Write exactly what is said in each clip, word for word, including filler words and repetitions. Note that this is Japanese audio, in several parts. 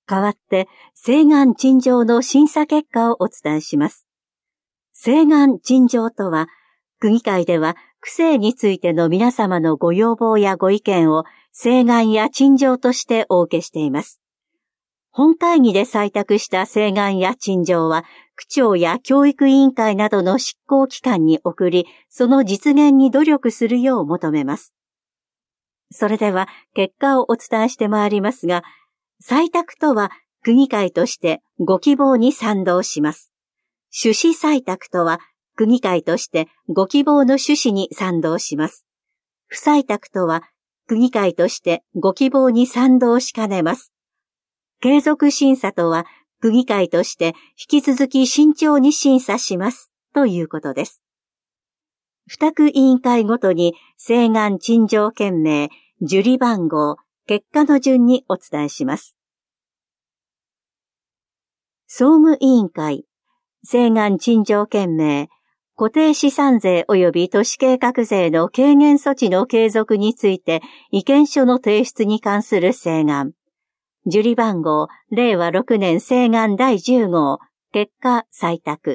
代わって、請願陳情の審査結果をお伝えします。請願陳情とは、区議会では区政についての皆様のご要望やご意見を請願や陳情としてお受けしています。本会議で採択した請願や陳情は、区長や教育委員会などの執行機関に送り、その実現に努力するよう求めます。それでは、結果をお伝えしてまいりますが、採択とは、区議会としてご希望に賛同します。趣旨採択とは、区議会としてご希望の趣旨に賛同します。不採択とは、区議会としてご希望に賛同しかねます。継続審査とは、区議会として引き続き慎重に審査します、ということです。二区委員会ごとに請願陳情件名、受理番号、結果の順にお伝えします。総務委員会、請願陳情件名、固定資産税及び都市計画税の軽減措置の継続について意見書の提出に関する請願。受理番号、れいわろくねん請願だいじゅう号、結果採択。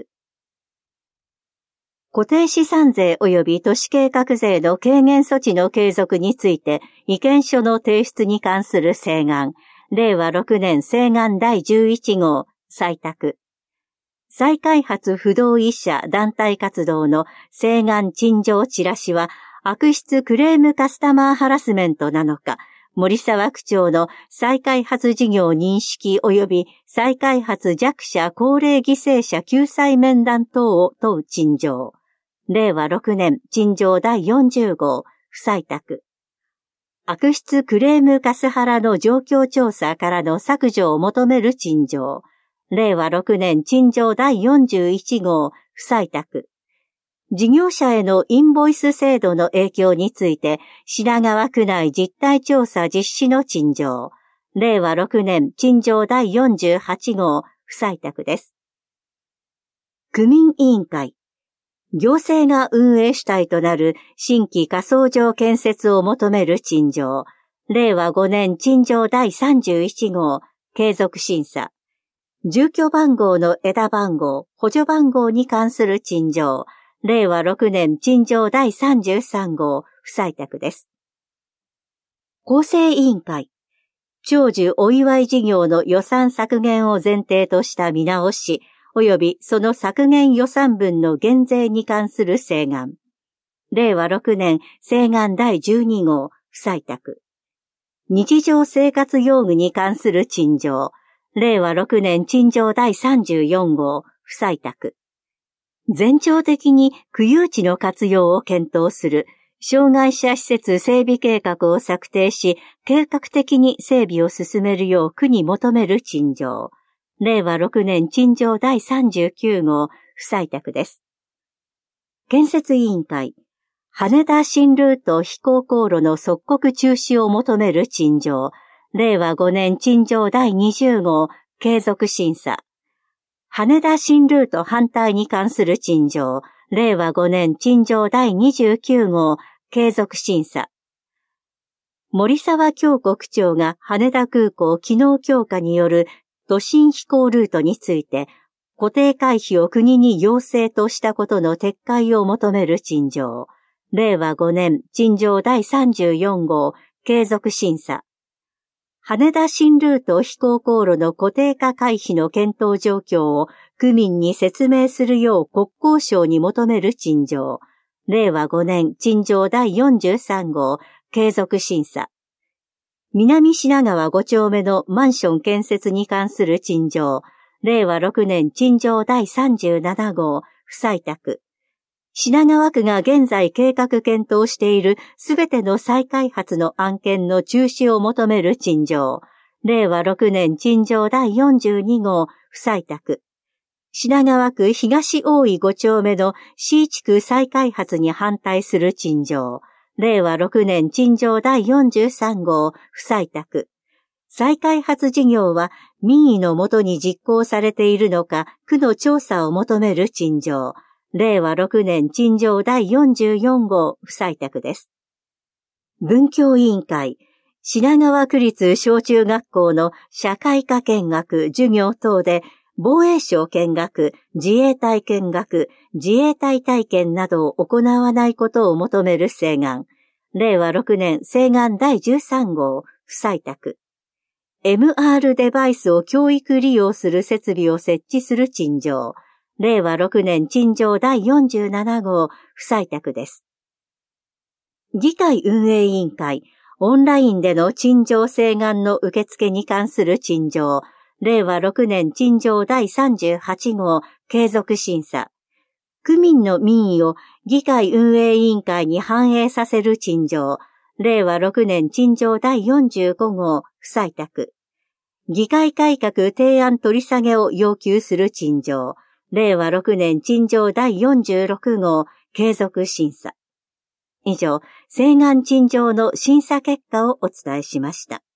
固定資産税及び都市計画税の軽減措置の継続について意見書の提出に関する請願。れいわろくねん請願だいじゅういち号、採択。再開発不同意者団体活動の請願陳情チラシは悪質クレームカスタマーハラスメントなのか、森沢区長の再開発事業認識及び再開発弱者高齢犠牲者救済面談等を問う陳情。れいわろくねん陳情だいよんじゅう号、不採択。悪質クレームカスハラの状況調査からの削除を求める陳情。れいわろくねん陳情だいよんじゅういち号、不採択。事業者へのインボイス制度の影響について、品川区内実態調査実施の陳情。れいわろくねん陳情だいよんじゅうはち号、不採択です。区民委員会。行政が運営主体となる新規火葬場建設を求める陳情。れいわごねん陳情だいさんじゅういち号、継続審査。住居番号の枝番号、補助番号に関する陳情。れいわろくねん陳情だいさんじゅうさん号、不採択です。構成委員会。長寿お祝い事業の予算削減を前提とした見直し、及びその削減予算分の減税に関する請願。れいわろくねん請願だいじゅうに号、不採択。日常生活用具に関する陳情。れいわろくねん陳情だいさんじゅうよん号、不採択。全庁的に区有地の活用を検討する、障害者施設整備計画を策定し、計画的に整備を進めるよう区に求める陳情。れいわろくねん陳情だいさんじゅうきゅう号、不採択です。建設委員会。羽田新ルート飛行航路の即刻中止を求める陳情。れいわごねん陳情だいにじゅう号、継続審査。羽田新ルート反対に関する陳情。れいわごねん陳情だいにじゅうきゅう号、継続審査。森沢京子区長が羽田空港機能強化による都心飛行ルートについて、固定会費を国に要請としたことの撤回を求める陳情。れいわごねん陳情だいさんじゅうよん号、継続審査。羽田新ルート飛行航路の固定化回避の検討状況を区民に説明するよう国交省に求める陳情。れいわごねん陳情だいよんじゅうさん号、継続審査。南品川ご丁目のマンション建設に関する陳情。れいわろくねん陳情だいさんじゅうなな号、不採択。品川区が現在計画検討しているすべての再開発の案件の中止を求める陳情。れいわろくねん陳情だいよんじゅうに号、不採択。品川区東大井ご丁目の C 地区再開発に反対する陳情。れいわろくねん陳情だいよんじゅうさん号、不採択。再開発事業は民意のもとに実行されているのか、区の調査を求める陳情。れいわろくねん陳情だいよんじゅうよん号、不採択です。文教委員会。 品川区立小中学校の社会科見学、授業等で防衛省見学、自衛隊見学、自衛隊体験などを行わないことを求める請願。れいわろくねん請願だいじゅうさんごう不採択。エムアール デバイスを教育利用する設備を設置する陳情。れいわろくねん陳情だいよんじゅうななごう不採択です。議会運営委員会、オンラインでの陳情請願の受付に関する陳情。れいわろくねん陳情だいさんじゅうはちごう継続審査。区民の民意を議会運営委員会に反映させる陳情。れいわろくねん陳情だいよんじゅうごごう不採択。議会改革提案取り下げを要求する陳情。れいわろくねん陳情だいよんじゅうろくごう継続審査。以上、請願陳情の審査結果をお伝えしました。